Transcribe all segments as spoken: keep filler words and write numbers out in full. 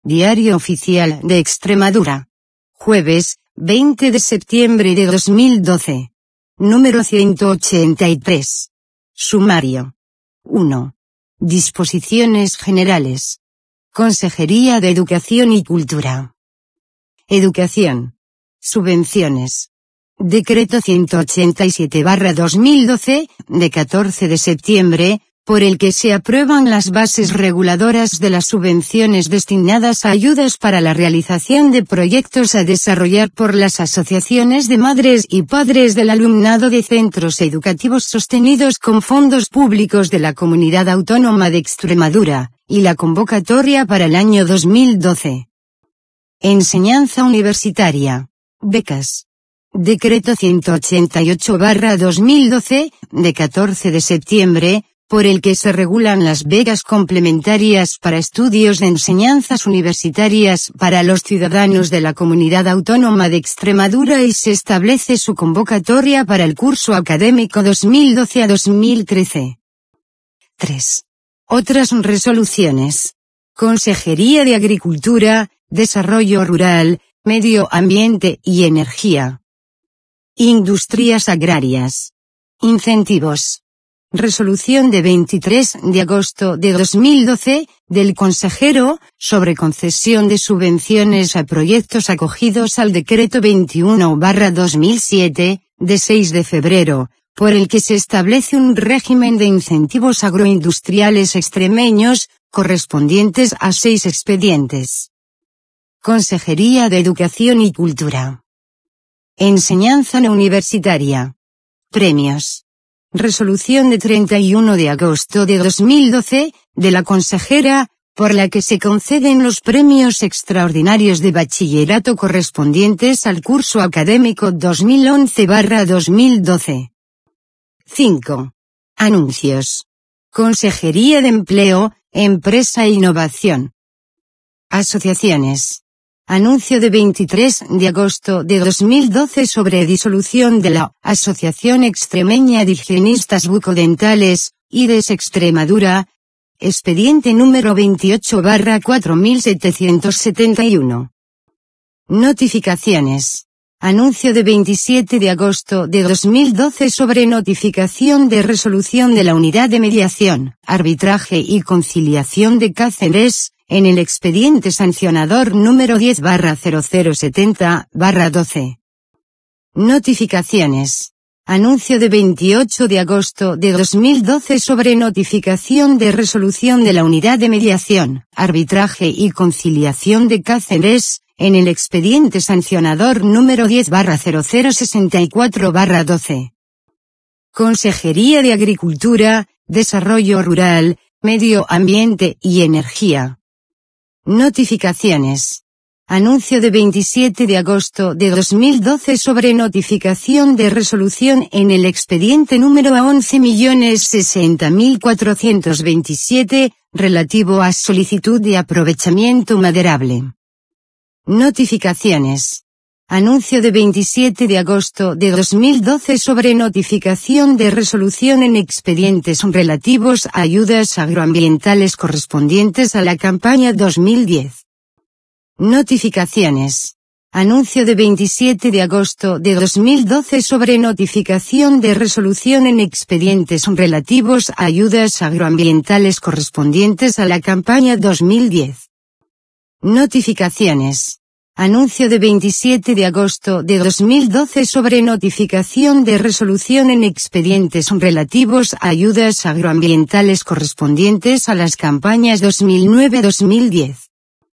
Diario Oficial de Extremadura. Jueves, veinte de septiembre de dos mil doce. Número ciento ochenta y tres. Sumario. uno. Disposiciones generales. Consejería de Educación y Cultura. Educación. Subvenciones. Decreto ciento ochenta y siete barra dos mil doce, de catorce de septiembre, por el que se aprueban las bases reguladoras de las subvenciones destinadas a ayudas para la realización de proyectos a desarrollar por las asociaciones de madres y padres del alumnado de centros educativos sostenidos con fondos públicos de la Comunidad Autónoma de Extremadura, y la convocatoria para el año dos mil doce. Enseñanza universitaria. Becas. Decreto ciento ochenta y ocho barra dos mil doce, de catorce de septiembre, por el que se regulan las becas complementarias para estudios de enseñanzas universitarias para los ciudadanos de la Comunidad Autónoma de Extremadura y se establece su convocatoria para el curso académico dos mil doce a dos mil trece. tres. Otras resoluciones. Consejería de Agricultura, Desarrollo Rural, Medio Ambiente y Energía. Industrias agrarias. Incentivos. Resolución de veintitrés de agosto de dos mil doce, del consejero, sobre concesión de subvenciones a proyectos acogidos al decreto veintiuno barra dos mil siete, de seis de febrero, por el que se establece un régimen de incentivos agroindustriales extremeños, correspondientes a seis expedientes. Consejería de Educación y Cultura. Enseñanza no universitaria. Premios. Resolución de treinta y uno de agosto de dos mil doce, de la consejera, por la que se conceden los premios extraordinarios de bachillerato correspondientes al curso académico dos mil once barra dos mil doce. cinco. Anuncios. Consejería de Empleo, Empresa e Innovación. Asociaciones. Anuncio de veintitrés de agosto de dos mil doce sobre disolución de la Asociación Extremeña de Higienistas Bucodentales, I D E S Extremadura, expediente número veintiocho barra cuatro mil setecientos setenta y uno. Notificaciones. Anuncio de veintisiete de agosto de dos mil doce sobre notificación de resolución de la Unidad de Mediación, Arbitraje y Conciliación de Cáceres, en el expediente sancionador número diez barra cero cero setenta barra doce. Notificaciones. Anuncio de veintiocho de agosto de dos mil doce sobre notificación de resolución de la Unidad de Mediación, Arbitraje y Conciliación de Cáceres, en el expediente sancionador número diez barra cero cero sesenta y cuatro barra doce. Consejería de Agricultura, Desarrollo Rural, Medio Ambiente y Energía. Notificaciones. Anuncio de veintisiete de agosto de dos mil doce sobre notificación de resolución en el expediente número once millones sesenta mil cuatrocientos veintisiete, relativo a solicitud de aprovechamiento maderable. Notificaciones. Anuncio de veintisiete de agosto de dos mil doce sobre notificación de resolución en expedientes relativos a ayudas agroambientales correspondientes a la campaña dos mil diez. Notificaciones. Anuncio de veintisiete de agosto de dos mil doce sobre notificación de resolución en expedientes relativos a ayudas agroambientales correspondientes a la campaña dos mil diez. Notificaciones. Anuncio de veintisiete de agosto de dos mil doce sobre notificación de resolución en expedientes relativos a ayudas agroambientales correspondientes a las campañas dos mil nueve a dos mil diez.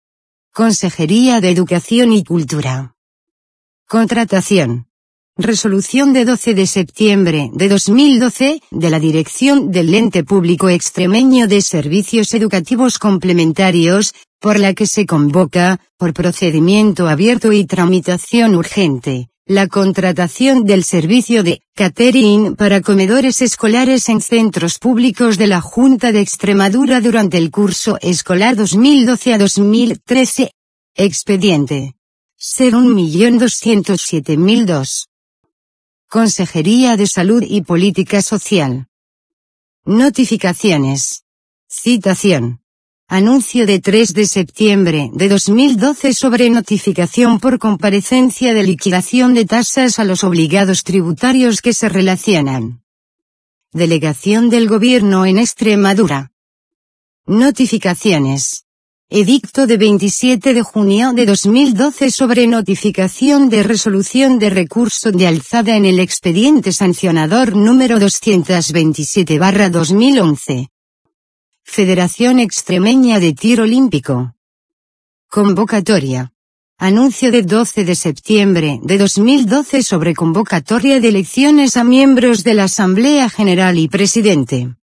Consejería de Educación y Cultura. Contratación. Resolución de doce de septiembre de dos mil doce, de la Dirección del Ente Público Extremeño de Servicios Educativos Complementarios, por la que se convoca, por procedimiento abierto y tramitación urgente, la contratación del servicio de catering para comedores escolares en centros públicos de la Junta de Extremadura durante el curso escolar dos mil doce a dos mil trece. Expediente cero un millón doscientos siete mil dos. Consejería de Salud y Política Social. Notificaciones. Citación. Anuncio de tres de septiembre de dos mil doce sobre notificación por comparecencia de liquidación de tasas a los obligados tributarios que se relacionan. Delegación del Gobierno en Extremadura. Notificaciones. Edicto de veintisiete de junio de dos mil doce sobre notificación de resolución de recurso de alzada en el expediente sancionador número doscientos veintisiete barra dos mil once. Federación Extremeña de Tiro Olímpico. Convocatoria. Anuncio de doce de septiembre de dos mil doce sobre convocatoria de elecciones a miembros de la Asamblea General y Presidente.